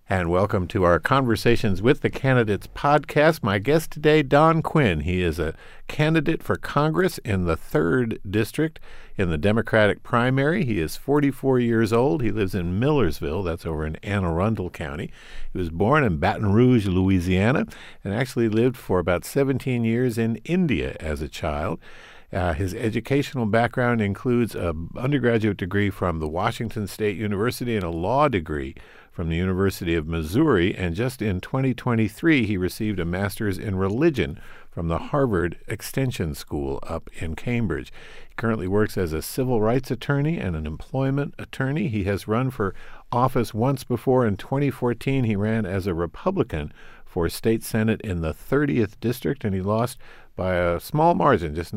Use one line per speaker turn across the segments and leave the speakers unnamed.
And welcome to our Conversations with the Candidates podcast. My guest today, Don Quinn. He is a candidate for Congress in the 3rd District in the Democratic primary. He is 44 years old. He lives in Millersville, that's over in Anne Arundel County. He was born in Baton Rouge, Louisiana, and actually lived for about 17 years in India as a child. His educational background includes an undergraduate degree from the Washington State University and a law degree from the University of Missouri, and just in 2023 he received a master's in religion from the Harvard Extension School up in Cambridge. He currently works as a civil rights attorney and an employment attorney. He has run for office once before. In 2014 he ran as a Republican for state senate in the 30th District, and he lost by a small margin, just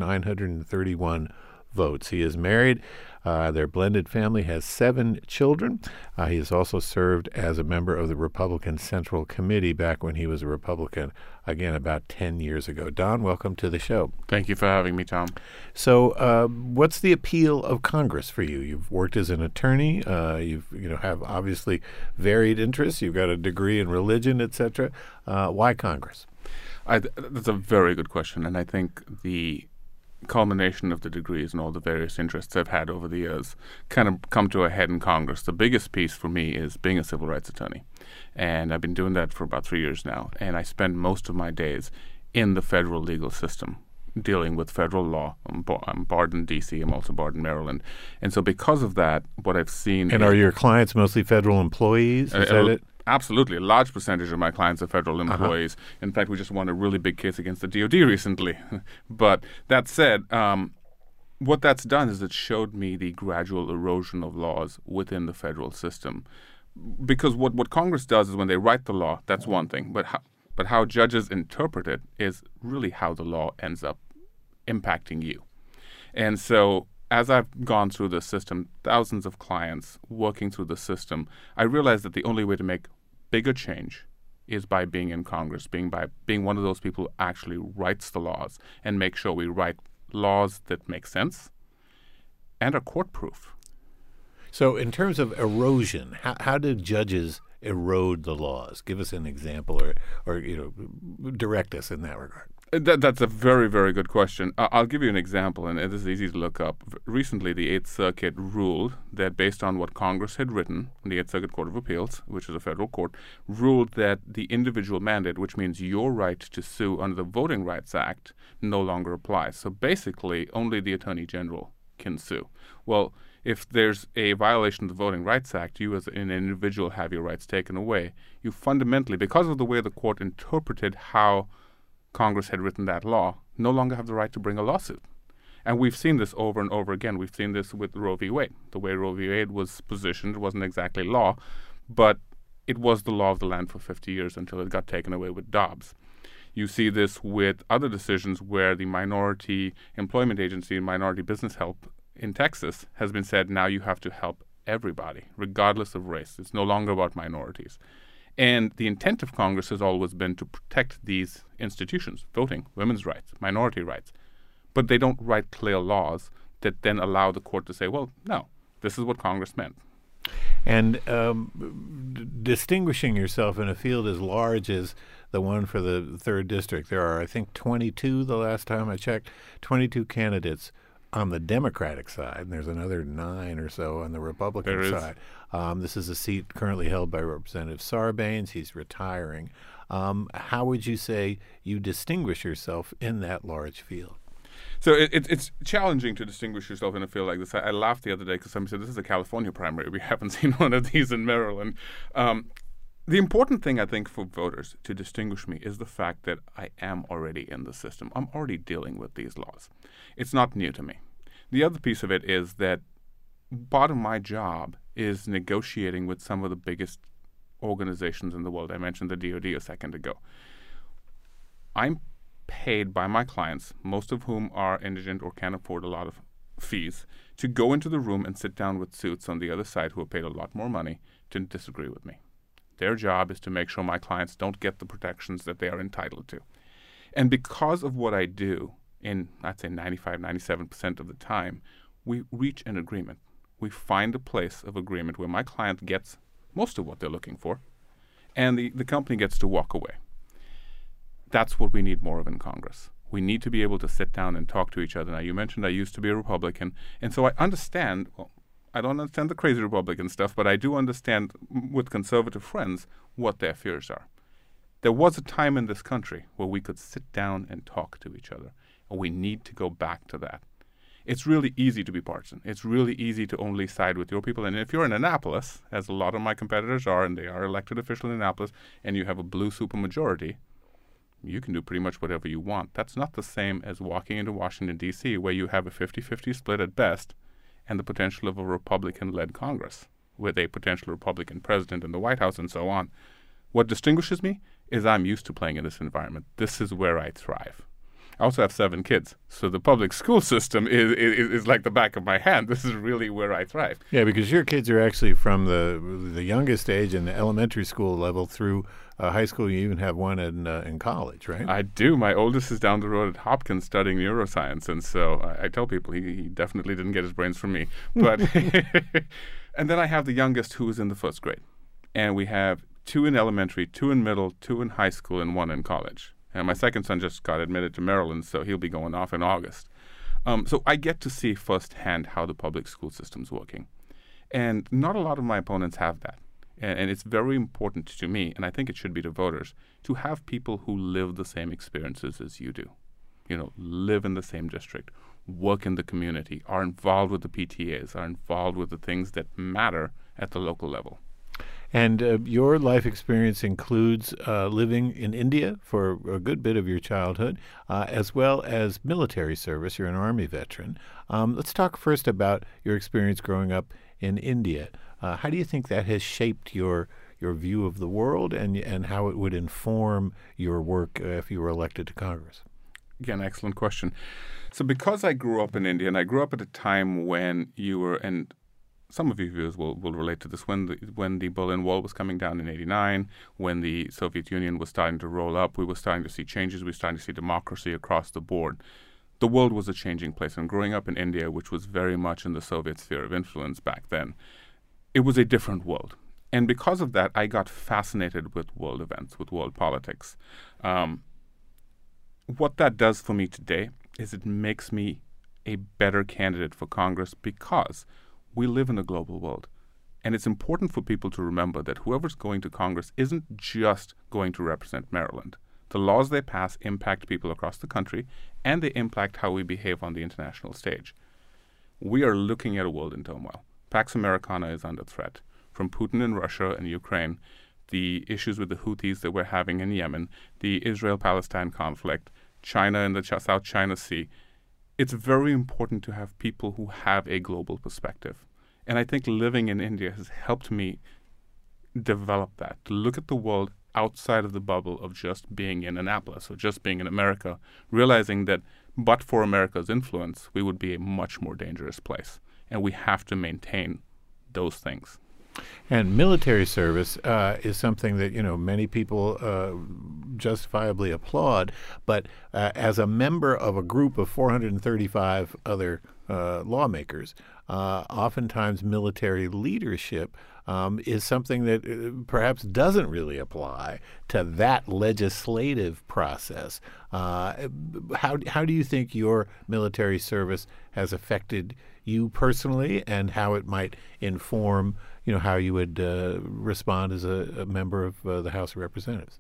931 votes. He is married. Their blended family has 7 children. He has also served as a member of the Republican Central Committee back when he was a Republican, again, about 10 years ago. Don, welcome to the show.
Thank you for having me, Tom.
So what's the appeal of Congress for you? You've worked as an attorney. You have obviously varied interests. You've got a degree in religion, etc. Why Congress?
That's a very good question, and I think the culmination of the degrees and all the various interests I've had over the years kind of come to a head in Congress. The biggest piece for me is being a civil rights attorney, and I've been doing that for about 3 years now, and I spend most of my days in the federal legal system dealing with federal law. I'm barred in D.C., I'm also barred in Maryland, and so because of that, what I've seen...
And are your clients mostly federal employees? Is that it?
Absolutely. A large percentage of my clients are federal employees. In fact, we just won a really big case against the DOD recently. But that said, what that's done is it showed me the gradual erosion of laws within the federal system. Because what Congress does is when they write the law, that's one thing. But how judges interpret it is really how the law ends up impacting you. And so as I've gone through the system, thousands of clients working through the system, I realized that the only way to make bigger change is by being in Congress, being one of those people who actually writes the laws and make sure we write laws that make sense and are court-proof.
So in terms of erosion, how do judges erode the laws? Give us an example or direct us in that regard.
That's a very, very good question. I'll give you an example, and this is easy to look up. Recently, the 8th Circuit ruled that based on what Congress had written, the 8th Circuit Court of Appeals, which is a federal court, ruled that the individual mandate, which means your right to sue under the Voting Rights Act, no longer applies. So basically, only the Attorney General can sue. Well, if there's a violation of the Voting Rights Act, you as an individual have your rights taken away. You fundamentally, because of the way the court interpreted how Congress had written that law, no longer have the right to bring a lawsuit. And we've seen this over and over again. We've seen this with Roe v. Wade. The way Roe v. Wade was positioned wasn't exactly law, but it was the law of the land for 50 years until it got taken away with Dobbs. You see this with other decisions where the Minority Employment Agency and Minority Business Help in Texas has been said, now you have to help everybody, regardless of race. It's no longer about minorities. And the intent of Congress has always been to protect these institutions, voting, women's rights, minority rights. But they don't write clear laws that then allow the court to say, well, no, this is what Congress meant.
And distinguishing yourself in a field as large as the one for the 3rd District, there are, I think, 22, the last time I checked, 22 candidates on the Democratic side, and there's another 9 or so on the Republican side. This is a seat currently held by Representative Sarbanes. He's retiring. How would you say you distinguish yourself in that large field?
So it's challenging to distinguish yourself in a field like this. I laughed the other day because somebody said, this is a California primary. We haven't seen one of these in Maryland. The important thing, I think, for voters to distinguish me is the fact that I am already in the system. I'm already dealing with these laws. It's not new to me. The other piece of it is that part of my job is negotiating with some of the biggest organizations in the world. I mentioned the DOD a second ago. I'm paid by my clients, most of whom are indigent or can't afford a lot of fees, to go into the room and sit down with suits on the other side who are paid a lot more money to disagree with me. Their job is to make sure my clients don't get the protections that they are entitled to. And because of what I do, in, I'd say 95, 97% of the time, we reach an agreement. We find a place of agreement where my client gets most of what they're looking for, and the company gets to walk away. That's what we need more of in Congress. We need to be able to sit down and talk to each other. Now, you mentioned I used to be a Republican, and so I understand, well, I don't understand the crazy Republican stuff, but I do understand with conservative friends what their fears are. There was a time in this country where we could sit down and talk to each other, and we need to go back to that. It's really easy to be partisan. It's really easy to only side with your people. And if you're in Annapolis, as a lot of my competitors are, and they are elected officials in Annapolis, and you have a blue supermajority, you can do pretty much whatever you want. That's not the same as walking into Washington, D.C., where you have a 50-50 split at best and the potential of a Republican-led Congress with a potential Republican president in the White House and so on. What distinguishes me is I'm used to playing in this environment. This is where I thrive. I also have 7 kids, so the public school system is like the back of my hand. This is really where I thrive.
Yeah, because your kids are actually from the youngest age in the elementary school level through high school. You even have one in college, right?
I do. My oldest is down the road at Hopkins studying neuroscience, and so I tell people he definitely didn't get his brains from me. But and then I have the youngest who is in the 1st grade, and we have 2 in elementary, 2 in middle, 2 in high school, and 1 in college. And my second son just got admitted to Maryland, so he'll be going off in August. So I get to see firsthand how the public school system's working. And not a lot of my opponents have that. And it's very important to me, and I think it should be to voters, to have people who live the same experiences as you do. You know, live in the same district, work in the community, are involved with the PTAs, are involved with the things that matter at the local level.
And your life experience includes living in India for a good bit of your childhood, as well as military service. You're an Army veteran. Let's talk first about your experience growing up in India. How do you think that has shaped your view of the world and how it would inform your work if you were elected to Congress?
Again, excellent question. So because I grew up in India, and I grew up at a time when you were, and some of your viewers will relate to this, when the Berlin Wall was coming down in '89, when the Soviet Union was starting to roll up, we were starting to see changes, we were starting to see democracy across the board. The world was a changing place, and growing up in India, which was very much in the Soviet sphere of influence back then, it was a different world. And because of that, I got fascinated with world events, with world politics. What that does for me today is it makes me a better candidate for Congress because we live in a global world. And it's important for people to remember that whoever's going to Congress isn't just going to represent Maryland. The laws they pass impact people across the country, and they impact how we behave on the international stage. We are looking at a world in turmoil. Pax Americana is under threat. From Putin in Russia and Ukraine, the issues with the Houthis that we're having in Yemen, the Israel-Palestine conflict, China and the South China Sea. It's very important to have people who have a global perspective. And I think living in India has helped me develop that, to look at the world outside of the bubble of just being in Annapolis or just being in America, realizing that but for America's influence, we would be a much more dangerous place. And we have to maintain those things.
And military service is something that, many people justifiably applaud. But as a member of a group of 435 other lawmakers, oftentimes military leadership is something that perhaps doesn't really apply to that legislative process. How do you think your military service has affected you personally, and how it might inform, how you would respond as a member of the House of Representatives?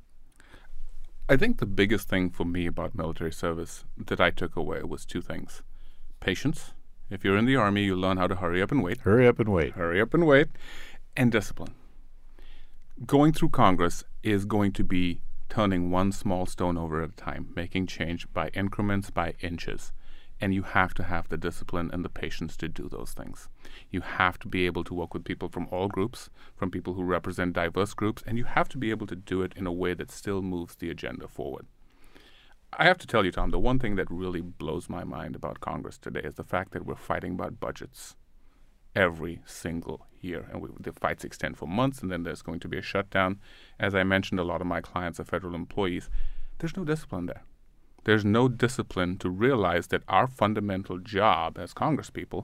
I think the biggest thing for me about military service that I took away was 2 things. Patience. If you're in the Army, you learn how to hurry up and wait.
Hurry up and wait.
Hurry up and wait. And discipline. Going through Congress is going to be turning one small stone over at a time, making change by increments, by inches. And you have to have the discipline and the patience to do those things. You have to be able to work with people from all groups, from people who represent diverse groups, and you have to be able to do it in a way that still moves the agenda forward. I have to tell you, Tom, the one thing that really blows my mind about Congress today is the fact that we're fighting about budgets every single year. And the fights extend for months, and then there's going to be a shutdown. As I mentioned, a lot of my clients are federal employees. There's no discipline there. There's no discipline to realize that our fundamental job as congresspeople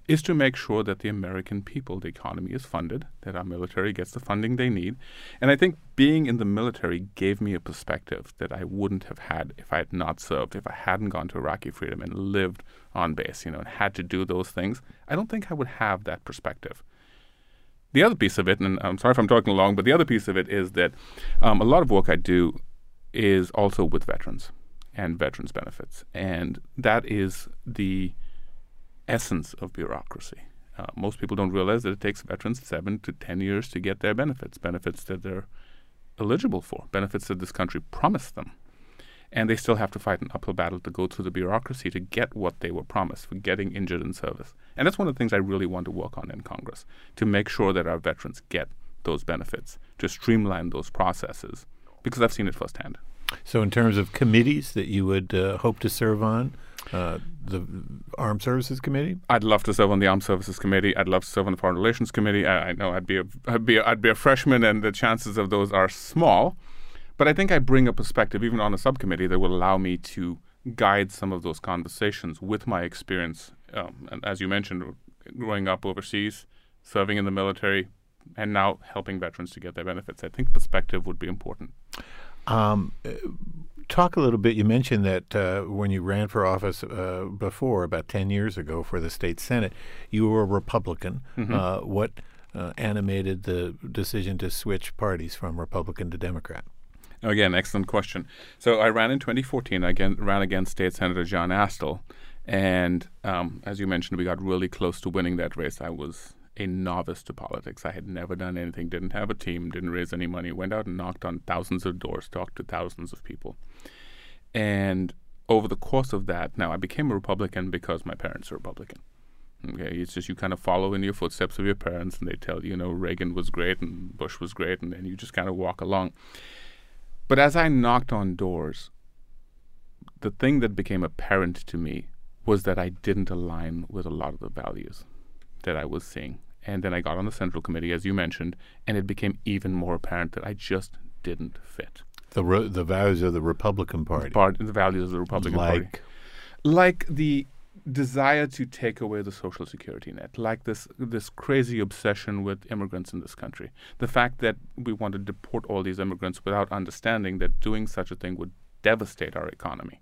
is to make sure that the American people, the economy is funded, that our military gets the funding they need. And I think being in the military gave me a perspective that I wouldn't have had if I had not served, if I hadn't gone to Iraqi freedom and lived on base, and had to do those things. I don't think I would have that perspective. The other piece of it, and I'm sorry if I'm talking long, but the other piece of it is that a lot of work I do is also with veterans and veterans benefits. And that is the essence of bureaucracy. Most people don't realize that it takes veterans 7 to 10 years to get their benefits that they're eligible for, benefits that this country promised them. And they still have to fight an uphill battle to go through the bureaucracy to get what they were promised for getting injured in service. And that's one of the things I really want to work on in Congress, to make sure that our veterans get those benefits, to streamline those processes, because I've seen it firsthand.
So in terms of committees that you would hope to serve on, the Armed Services Committee?
I'd love to serve on the Armed Services Committee. I'd love to serve on the Foreign Relations Committee. I know I'd be a freshman, and the chances of those are small. But I think I bring a perspective, even on a subcommittee, that will allow me to guide some of those conversations with my experience. And as you mentioned, growing up overseas, serving in the military, and now helping veterans to get their benefits. I think perspective would be important.
Talk a little bit. You mentioned that when you ran for office before, about 10 years ago, for the state Senate, you were a Republican. Mm-hmm. What animated the decision to switch parties from Republican to Democrat?
Again, excellent question. So I ran in 2014. I ran against State Senator John Astle. And as you mentioned, we got really close to winning that race. I was a novice to politics. I had never done anything, didn't have a team, didn't raise any money, went out and knocked on thousands of doors, talked to thousands of people. And over the course of that, now I became a Republican because my parents are Republican. Okay, it's just you kind of follow in your footsteps of your parents, and they tell you, Reagan was great and Bush was great, and then you just kind of walk along. But as I knocked on doors, the thing that became apparent to me was that I didn't align with a lot of the values that I was seeing. And then I got on the Central Committee, as you mentioned, and it became even more apparent that I just didn't fit.
The values of the Republican Party.
The values of the Republican Party. Like the desire to take away the Social Security net, like this crazy obsession with immigrants in this country. The fact that we want to deport all these immigrants without understanding that doing such a thing would devastate our economy.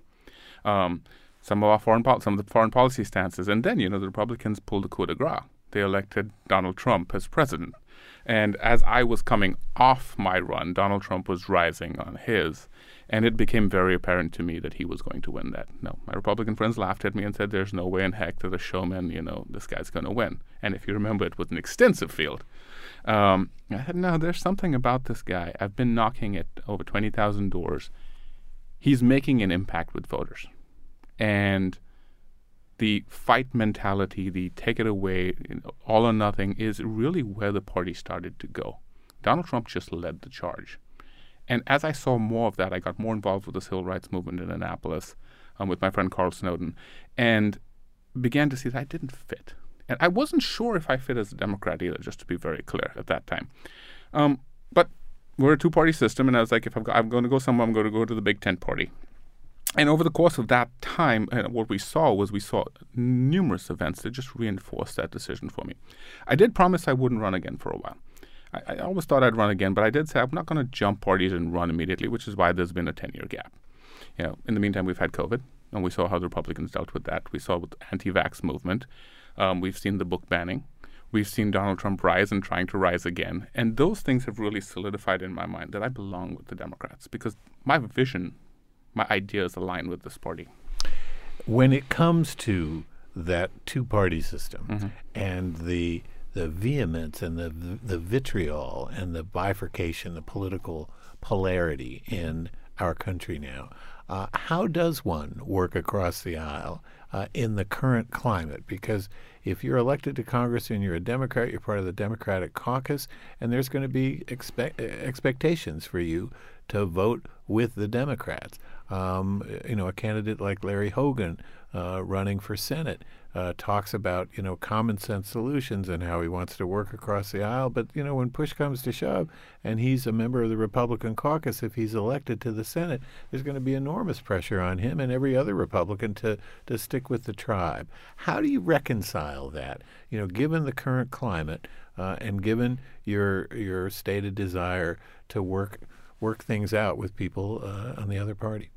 Some of the foreign policy stances, and then the Republicans pulled the coup de grace. They elected Donald Trump as president, and as I was coming off my run, Donald Trump was rising on his, and it became very apparent to me that he was going to win that. No, my Republican friends laughed at me and said, "There's no way in heck that a showman, this guy's going to win." And if you remember, it was an extensive field. I said, "No, there's something about this guy. I've been knocking at over 20,000 doors. He's making an impact with voters." And the fight mentality, the take it away, all or nothing, is really where the party started to go. Donald Trump just led the charge. And as I saw more of that, I got more involved with the civil rights movement in Annapolis with my friend Carl Snowden, and began to see that I didn't fit. And I wasn't sure if I fit as a Democrat either, just to be very clear at that time. But we're a two-party system, and I was like, if I'm going to go somewhere, I'm going to go to the Big Tent party. And over the course of that time, what we saw numerous events that just reinforced that decision for me. I did promise I wouldn't run again for a while. I always thought I'd run again, but I did say I'm not going to jump parties and run immediately, which is why there's been a 10-year gap. In the meantime, we've had COVID, and we saw how the Republicans dealt with that. We saw with the anti-vax movement. We've seen the book banning. We've seen Donald Trump rise and trying to rise again. And those things have really solidified in my mind that I belong with the Democrats, because my vision, my ideas align with this party.
When it comes to that two-party system and the vehemence and the vitriol and the bifurcation, the political polarity in our country now, how does one work across the aisle in the current climate? Because if you're elected to Congress and you're a Democrat, you're part of the Democratic caucus, and there's going to be expectations for you to vote with the Democrats. A candidate like Larry Hogan running for Senate talks about, common sense solutions and how he wants to work across the aisle. But, when push comes to shove and he's a member of the Republican caucus, if he's elected to the Senate, there's going to be enormous enormous pressure on him and every other Republican to stick with the tribe. How do you reconcile that? Given the current climate and given your stated desire to work things out with people on the other party.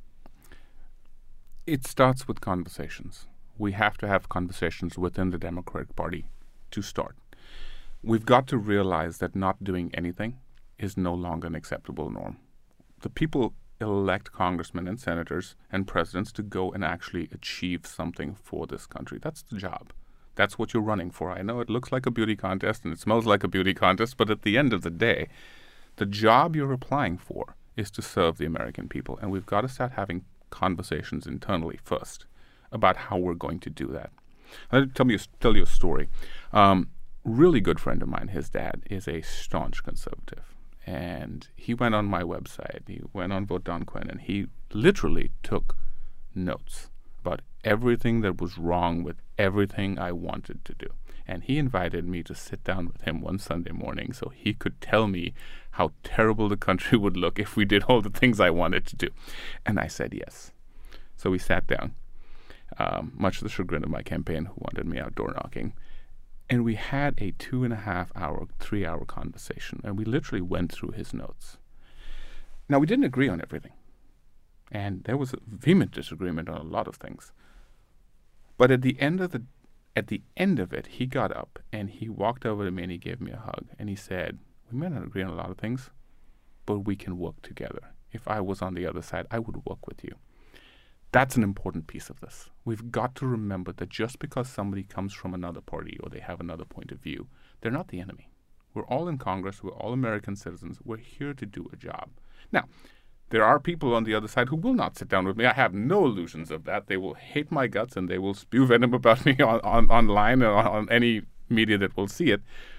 It starts with conversations. We have to have conversations within the Democratic Party to start. We've got to realize that not doing anything is no longer an acceptable norm. The people elect congressmen and senators and presidents to go and actually achieve something for this country. That's the job. That's what you're running for. I know it looks like a beauty contest and it smells like a beauty contest, but at the end of the day, the job you're applying for is to serve the American people. And we've got to start having conversations internally first about how we're going to do that. I'll tell you a story. Really good friend of mine, his dad, is a staunch conservative. And he went on my website, he went on Vote Don Quinn, and he literally took notes about everything that was wrong with everything I wanted to do. And he invited me to sit down with him one Sunday morning so he could tell me how terrible the country would look if we did all the things I wanted to do. And I said yes. So we sat down, much to the chagrin of my campaign, who wanted me outdoor knocking. And we had a 2.5-hour, 3-hour conversation, and we literally went through his notes. Now, we didn't agree on everything, and there was a vehement disagreement on a lot of things. But at the end of it, he got up and he walked over to me and he gave me a hug, and he said, "We may not agree on a lot of things, but we can work together. If I was on the other side, I would work with you." That's an important piece of this. We've got to remember that just because somebody comes from another party or they have another point of view, they're not the enemy. We're all in Congress. We're all American citizens. We're here to do a job. Now, there are people on the other side who will not sit down with me. I have no illusions of that. They will hate my guts and they will spew venom about me online or on any media that will see it.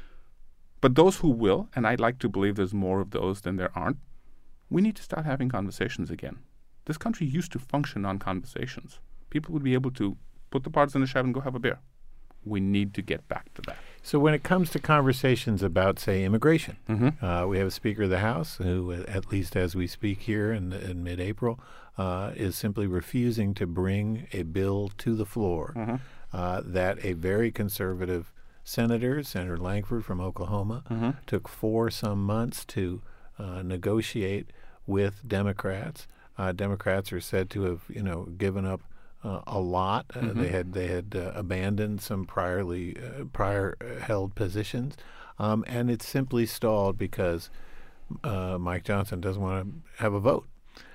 But those who will, and I'd like to believe there's more of those than there aren't, we need to start having conversations again. This country used to function on conversations. People would be able to put the parts in the shop and go have a beer. We need to get back to that.
So when it comes to conversations about, say, immigration, we have a Speaker of the House who, at least as we speak here in mid-April, is simply refusing to bring a bill to the floor that a very conservative senator, Senator Langford from Oklahoma, took 4 some months to negotiate with Democrats. Democrats are said to have, given up a lot. They had abandoned some prior held positions, and it's simply stalled because Mike Johnson doesn't want to have a vote.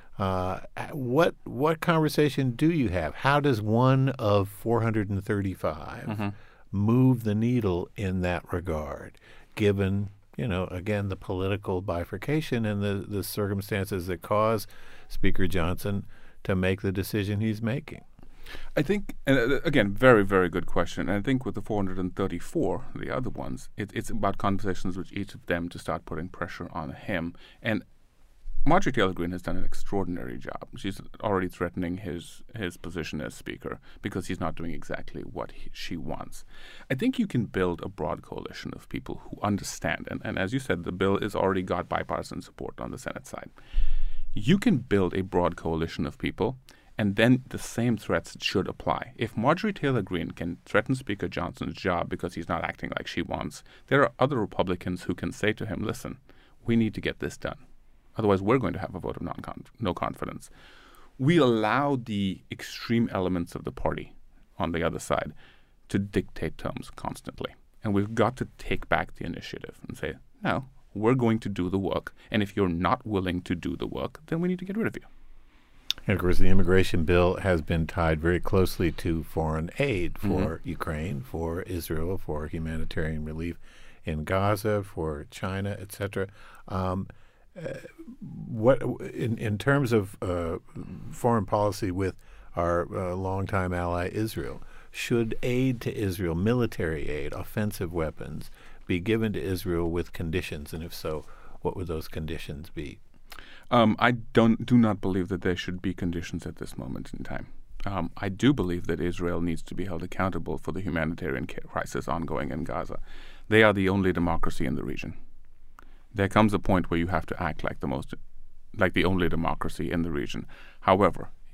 What conversation do you have? How does one of 435 move the needle in that regard, given again the political bifurcation and the circumstances that cause Speaker Johnson to make the decision he's making?
I think, and again, very, very good question. And I think with the 434, the other ones, it's about conversations with each of them to start putting pressure on him. And Marjorie Taylor Greene has done an extraordinary job. She's already threatening his position as Speaker because he's not doing exactly what she wants. I think you can build a broad coalition of people who understand. And as you said, the bill has already got bipartisan support on the Senate side. You can build a broad coalition of people, and then the same threats should apply. If Marjorie Taylor Greene can threaten Speaker Johnson's job because he's not acting like she wants, there are other Republicans who can say to him, listen, we need to get this done. Otherwise, we're going to have a vote of no confidence. We allow the extreme elements of the party on the other side to dictate terms constantly. And we've got to take back the initiative and say, no, we're going to do the work. And if you're not willing to do the work, then we need to get rid of you.
And, of course, the immigration bill has been tied very closely to foreign aid for Ukraine, for Israel, for humanitarian relief in Gaza, for China, etc. What in terms of foreign policy with our longtime ally Israel, should aid to Israel, military aid, offensive weapons, be given to Israel with conditions? And if so, what would those conditions be?
I do not believe that there should be conditions at this moment in time. I do believe that Israel needs to be held accountable for the humanitarian crisis ongoing in Gaza. They are the only democracy in the region. There comes a point where you have to act like the only democracy in the region. However,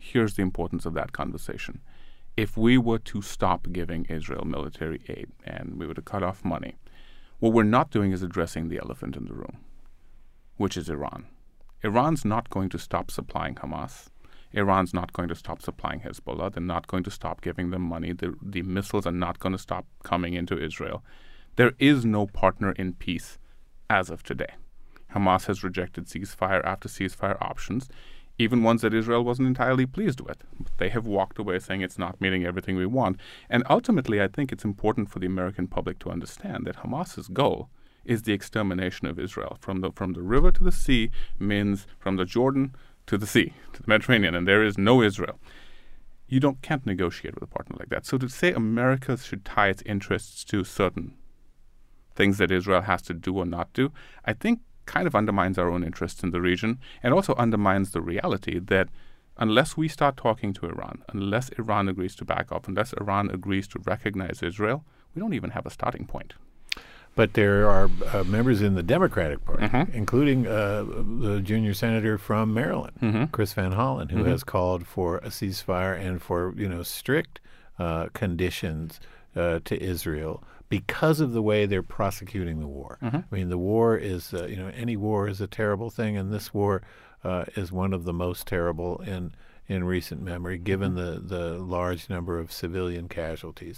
here's the importance of that conversation. If we were to stop giving Israel military aid and we were to cut off money, what we're not doing is addressing the elephant in the room, which is Iran. Iran's not going to stop supplying Hamas. Iran's not going to stop supplying Hezbollah. They're not going to stop giving them money. The missiles are not going to stop coming into Israel. There is no partner in peace as of today. Hamas has rejected ceasefire after ceasefire options, even ones that Israel wasn't entirely pleased with. They have walked away saying it's not meeting everything we want. And ultimately, I think it's important for the American public to understand that Hamas's goal is the extermination of Israel. From the river to the sea means from the Jordan to the sea, to the Mediterranean, and there is no Israel. You can't negotiate with a partner like that. So to say America should tie its interests to certain things that Israel has to do or not do, I think kind of undermines our own interests in the region, and also undermines the reality that unless we start talking to Iran, unless Iran agrees to back off, unless Iran agrees to recognize Israel, we don't even have a starting point.
But there are members in the Democratic Party, including the junior senator from Maryland, Chris Van Hollen, who has called for a ceasefire and for strict conditions to Israel because of the way they're prosecuting the war. I mean, the war is, any war is a terrible thing, and this war is one of the most terrible in recent memory, given the large number of civilian casualties.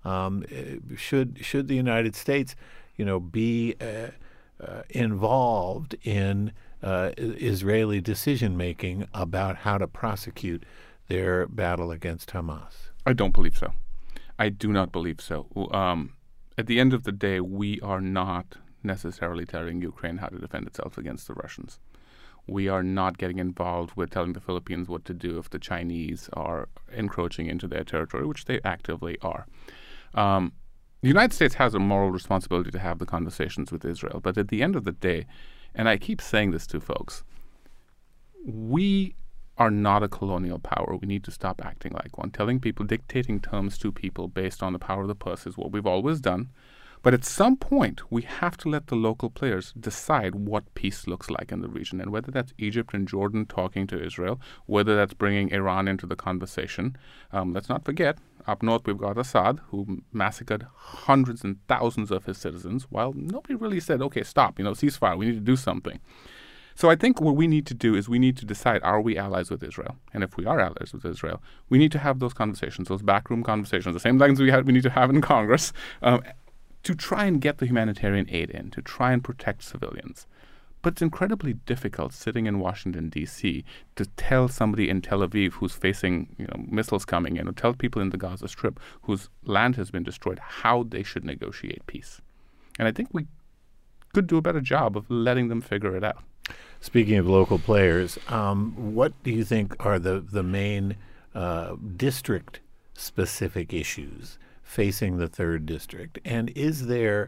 Should the United States, be involved in Israeli decision making about how to prosecute their battle against Hamas?
I don't believe so. I do not believe so. At the end of the day, we are not necessarily telling Ukraine how to defend itself against the Russians. We are not getting involved with telling the Philippines what to do if the Chinese are encroaching into their territory, which they actively are. The United States has a moral responsibility to have the conversations with Israel. But at the end of the day, and I keep saying this to folks, we are not a colonial power. We need to stop acting like one. Telling people, dictating terms to people based on the power of the purse is what we've always done. But at some point, we have to let the local players decide what peace looks like in the region, and whether that's Egypt and Jordan talking to Israel, whether that's bringing Iran into the conversation. Let's not forget, up north we've got Assad, who massacred hundreds and thousands of his citizens, while nobody really said, okay, stop, ceasefire, we need to do something. So I think what we need to do is we need to decide, are we allies with Israel? And if we are allies with Israel, we need to have those conversations, those backroom conversations, the same things we need to have in Congress, to try and get the humanitarian aid in, to try and protect civilians. But it's incredibly difficult sitting in Washington, D.C., to tell somebody in Tel Aviv who's facing missiles coming in, or tell people in the Gaza Strip whose land has been destroyed how they should negotiate peace. And I think we could do a better job of letting them figure it out.
Speaking of local players, what do you think are the main district-specific issues facing the 3rd District? And is there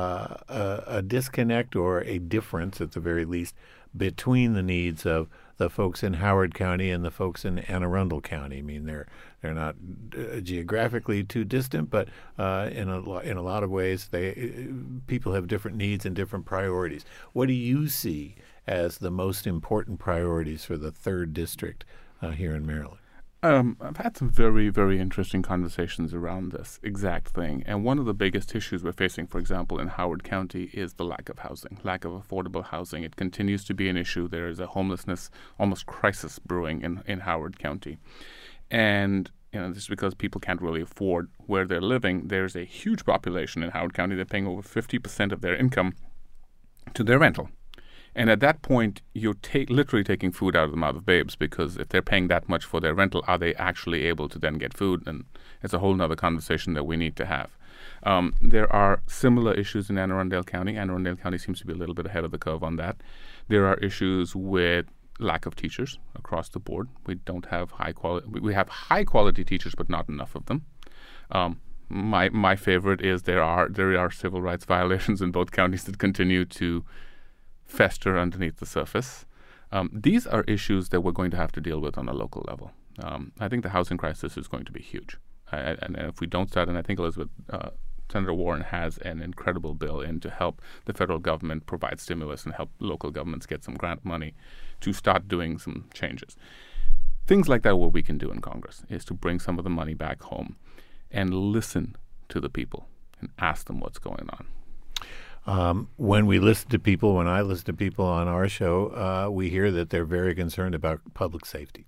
a disconnect or a difference, at the very least, between the needs of the folks in Howard County and the folks in Anne Arundel County? I mean, they're not geographically too distant, but in a lot of ways, people have different needs and different priorities. What do you see as the most important priorities for the 3rd District here in Maryland?
I've had some very, very interesting conversations around this exact thing. And one of the biggest issues we're facing, for example, in Howard County is the lack of housing, lack of affordable housing. It continues to be an issue. There is a homelessness, almost crisis brewing in Howard County. And just because people can't really afford where they're living, there's a huge population in Howard County. They're paying over 50% of their income to their rental. And at that point, you're literally taking food out of the mouth of babes, because if they're paying that much for their rental, are they actually able to then get food? And it's a whole other conversation that we need to have. There are similar issues in Anne Arundel County. Anne Arundel County seems to be a little bit ahead of the curve on that. There are issues with lack of teachers across the board. We don't have we have high-quality teachers, but not enough of them. My favorite is there are civil rights violations in both counties that continue to fester underneath the surface. These are issues that we're going to have to deal with on a local level. I think the housing crisis is going to be huge. And if we don't start, and I think Senator Warren has an incredible bill in to help the federal government provide stimulus and help local governments get some grant money to start doing some changes. things like that, what we can do in Congress is to bring some of the money back home and listen to the people and ask them what's going on.
When I listen to people on our show, we hear that they're very concerned about public safety.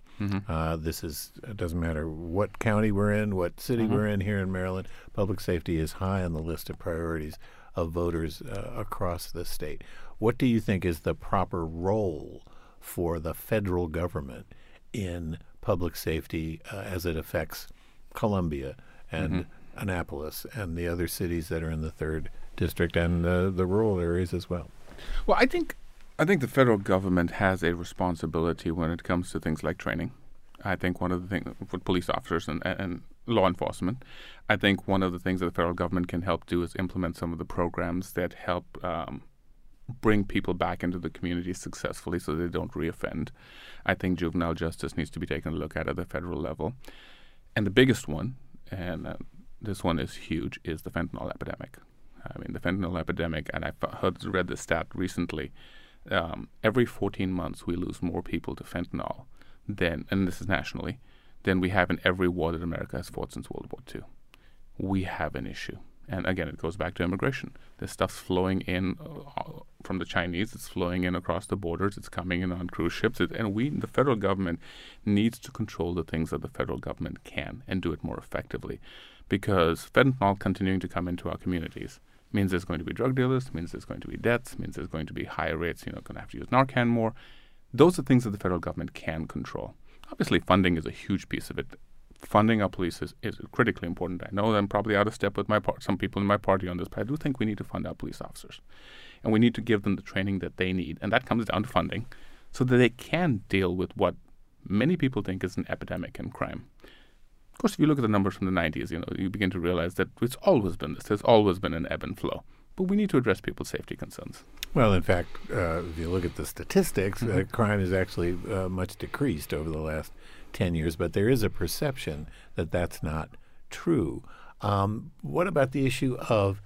It doesn't matter what county we're in, what city we're in here in Maryland, public safety is high on the list of priorities of voters across the state. What do you think is the proper role for the federal government in public safety as it affects Columbia and Annapolis and the other cities that are in the 3rd District and the rural areas as well?
Well, I think the federal government has a responsibility when it comes to things like training. I think one of the things for police officers and law enforcement, I think one of the things that the federal government can help do is implement some of the programs that help bring people back into the community successfully so they don't reoffend. I think juvenile justice needs to be taken a look at the federal level. And the biggest one, and this one is huge, is the fentanyl epidemic. I mean, the fentanyl epidemic, and I read this stat recently, every 14 months we lose more people to fentanyl than, and this is nationally, than we have in every war that America has fought since World War II. We have an issue. And again, it goes back to immigration. This stuff's flowing in from the Chinese. It's flowing in across the borders. It's coming in on cruise ships. The federal government needs to control the things that the federal government can and do it more effectively. Because fentanyl continuing to come into our communities means there's going to be drug dealers, means there's going to be deaths, means there's going to be higher rates, going to have to use Narcan more. Those are things that the federal government can control. Obviously, funding is a huge piece of it. Funding our police is critically important. I know I'm probably out of step with some people in my party on this, but I do think we need to fund our police officers. And we need to give them the training that they need. And that comes down to funding so that they can deal with what many people think is an epidemic in crime. Of course, if you look at the numbers from the 90s, you begin to realize that it's always been this. There's always been an ebb and flow. But we need to address people's safety concerns.
Well, in fact, if you look at the statistics, crime has actually much decreased over the last 10 years, but there is a perception that that's not true. What about the issue of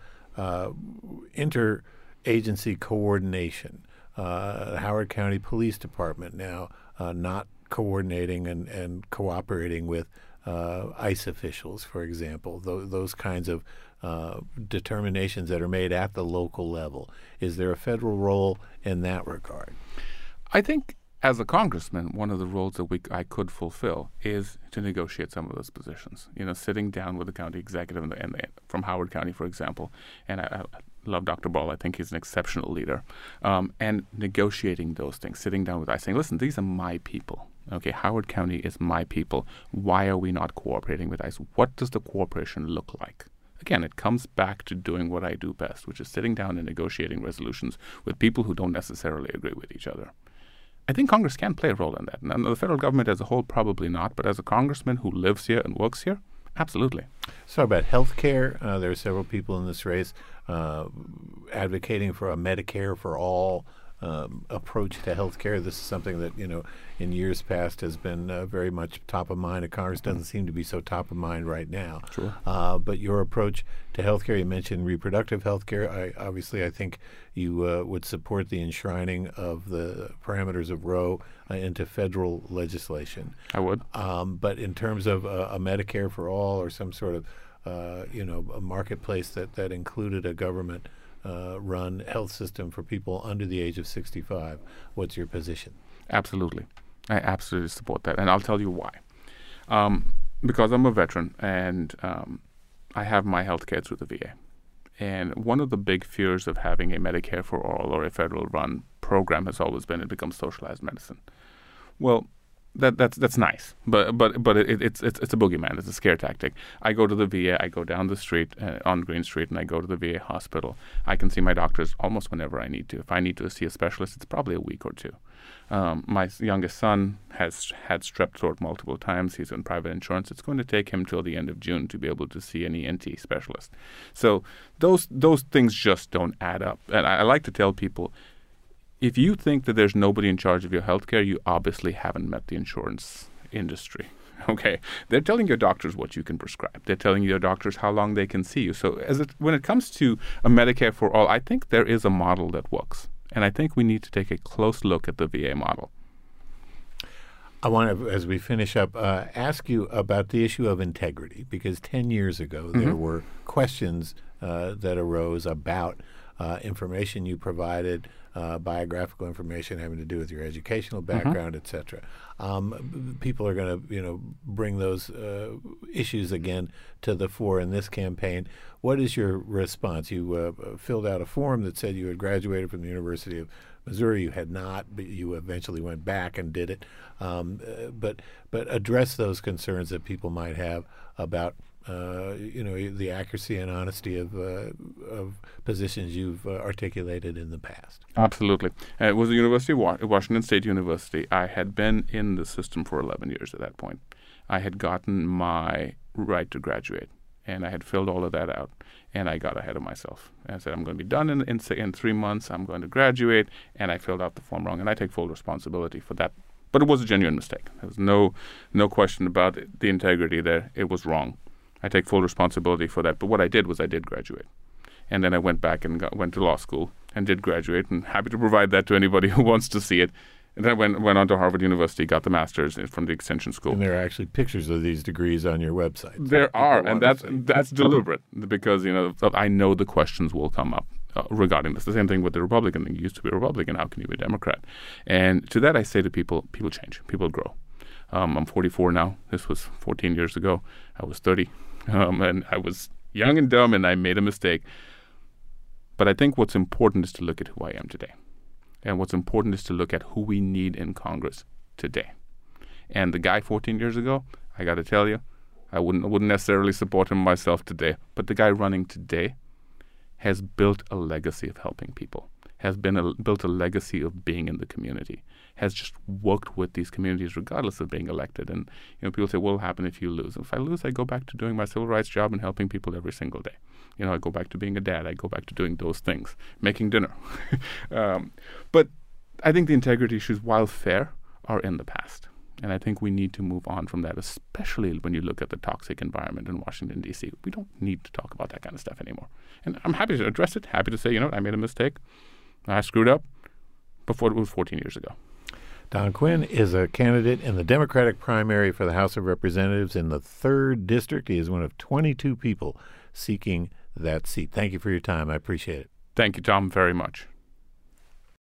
interagency coordination? The Howard County Police Department now not coordinating and cooperating with ICE officials, for example, those kinds of determinations that are made at the local level. Is there a federal role in that regard?
I think as a congressman, one of the roles that I could fulfill is to negotiate some of those positions. Sitting down with the county executive and from Howard County, for example, and I love Dr. Ball. I think he's an exceptional leader. And negotiating those things, sitting down with ICE, saying, listen, these are my people. Okay, Howard County is my people. Why are we not cooperating with ICE? What does the cooperation look like? Again, it comes back to doing what I do best, which is sitting down and negotiating resolutions with people who don't necessarily agree with each other. I think Congress can play a role in that. Now, the federal government as a whole, probably not, but as a congressman who lives here and works here, absolutely.
So about health care, there are several people in this race advocating for a Medicare for all approach to health care. This is something that, in years past has been very much top of mind. Congress doesn't seem to be so top of mind right now.
Sure.
But your approach to health care, you mentioned reproductive health care. I think you would support the enshrining of the parameters of Roe into federal legislation.
I would.
But in terms of a Medicare for all or some sort of a marketplace that included a government run health system for people under the age of 65. What's your position?
Absolutely. I absolutely support that. And I'll tell you why. Because I'm a veteran and I have my health care through the VA. And one of the big fears of having a Medicare for all or a federal run program has always been it becomes socialized medicine. Well, that's nice, but it's a boogeyman. It's a scare tactic. I go to the VA. I go down the street on Green Street, and I go to the VA hospital. I can see my doctors almost whenever I need to. If I need to see a specialist, it's probably a week or two. My youngest son has had strep throat multiple times. He's on private insurance. It's going to take him till the end of June to be able to see an ENT specialist. So those things just don't add up. And I like to tell people, if you think that there's nobody in charge of your healthcare, you obviously haven't met the insurance industry. Okay, they're telling your doctors what you can prescribe. They're telling your doctors how long they can see you. So when it comes to a Medicare for all, I think there is a model that works. And I think we need to take a close look at the VA model.
I want to, as we finish up, ask you about the issue of integrity, because 10 years ago there were questions that arose about information you provided, biographical information having to do with your educational background, et cetera. People are going to, bring those issues again to the fore in this campaign. What is your response? You filled out a form that said you had graduated from the University of Missouri. You had not, but you eventually went back and did it. But address those concerns that people might have about the accuracy and honesty of positions you've articulated in the past.
Absolutely. It was the University of Washington State University. I had been in the system for 11 years at that point. I had gotten my right to graduate, and I had filled all of that out, and I got ahead of myself. And I said, I'm going to be done in 3 months. I'm going to graduate, and I filled out the form wrong, and I take full responsibility for that. But it was a genuine mistake. There was no question about it, the integrity there. It was wrong. I take full responsibility for that. But what I did was I did graduate. And then I went back and went to law school and did graduate, and happy to provide that to anybody who wants to see it. And then I went on to Harvard University, got the master's from the Extension School.
And there are actually pictures of these degrees on your website.
There are, and that's deliberate, because I know the questions will come up regarding this. The same thing with the Republican thing. You used to be a Republican. How can you be a Democrat? And to that I say to people change. People grow. I'm 44 now. This was 14 years ago. I was 30. And I was young and dumb, and I made a mistake. But I think what's important is to look at who I am today. And what's important is to look at who we need in Congress today. And the guy 14 years ago, I got to tell you, I wouldn't necessarily support him myself today. But the guy running today has built a legacy of helping people, has built a legacy of being in the community, has just worked with these communities regardless of being elected. And people say, what will happen if you lose? If I lose, I go back to doing my civil rights job and helping people every single day. I go back to being a dad. I go back to doing those things, making dinner. But I think the integrity issues, while fair, are in the past. And I think we need to move on from that, especially when you look at the toxic environment in Washington, D.C. We don't need to talk about that kind of stuff anymore. And I'm happy to address it, happy to say, I made a mistake. I screwed up before it was 14 years ago.
Don Quinn is a candidate in the Democratic primary for the House of Representatives in the 3rd District. He is one of 22 people seeking that seat. Thank you for your time. I appreciate it.
Thank you, Tom, very much.